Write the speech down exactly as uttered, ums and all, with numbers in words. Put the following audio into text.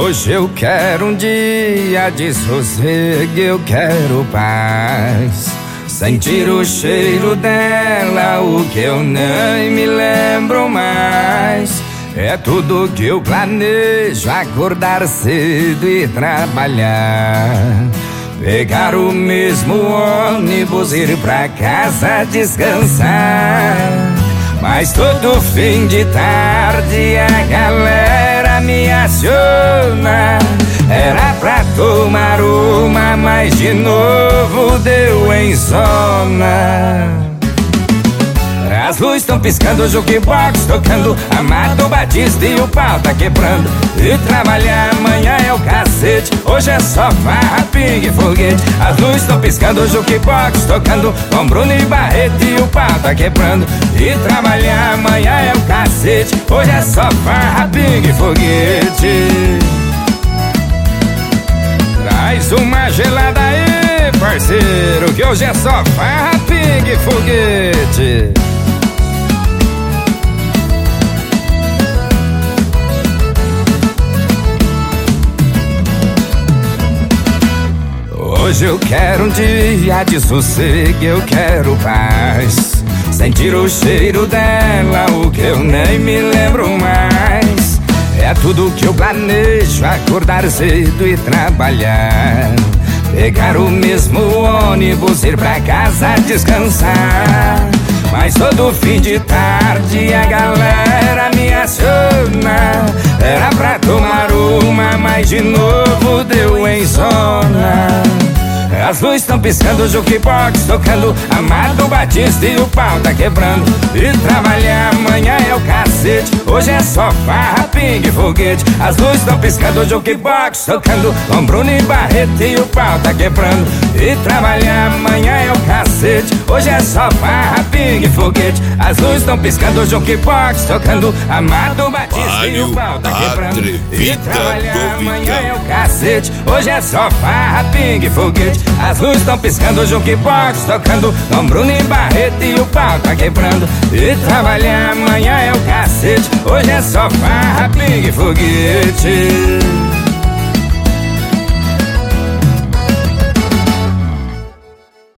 Hoje eu quero um dia de sossego, eu quero paz. Sentir o cheiro dela, o que eu nem me lembro mais. É tudo que eu planejo, acordar cedo e trabalhar. Pegar o mesmo ônibus, ir pra casa descansar. Mas todo fim de tarde a galera me aciona. Era pra tomar uma, mas de novo deu em zona. As luzes estão piscando, o jukebox tocando, Amado Batista e o pau tá quebrando. E trabalhar amanhã é o cacete, hoje é só farra, pingue e foguete. As luzes estão piscando, o jukebox tocando, com Bruno e Barreto e o pau tá quebrando. E trabalhar amanhã é o cacete, hoje é só farra, pingue e foguete. Traz uma gelada aí, parceiro, que hoje é só farra, pingue e foguete. Hoje eu quero um dia de sossego, eu quero paz. Sentir o cheiro dela, o que eu nem me lembro mais. É tudo que eu planejo, acordar cedo e trabalhar. Pegar o mesmo ônibus, ir pra casa descansar. Mas todo fim de tarde a galera me aciona. Era pra tomar uma, mas de novo deu em zona. As luzes estão piscando, o jukebox tocando, Amado Batista e o pau tá quebrando. E trabalhar amanhã é o cacete, hoje é só farra, pingue e foguete. As luzes estão piscando, o jukebox tocando, com Bruno e Barreto e o pau tá quebrando. E trabalhar amanhã é o cacete, hoje é só farra, pingue e foguete. As luzes estão piscando, o jukebox tocando, Amado Batista e o pau tá quebrando. E trabalhar amanhã é o cacete, hoje é só farra, pingue e foguete. As luzes estão piscando, o jukebox tocando, com Bruno e Barreto e o pau tá quebrando. E trabalhar amanhã é o cacete, hoje é só farra, pingue e foguete.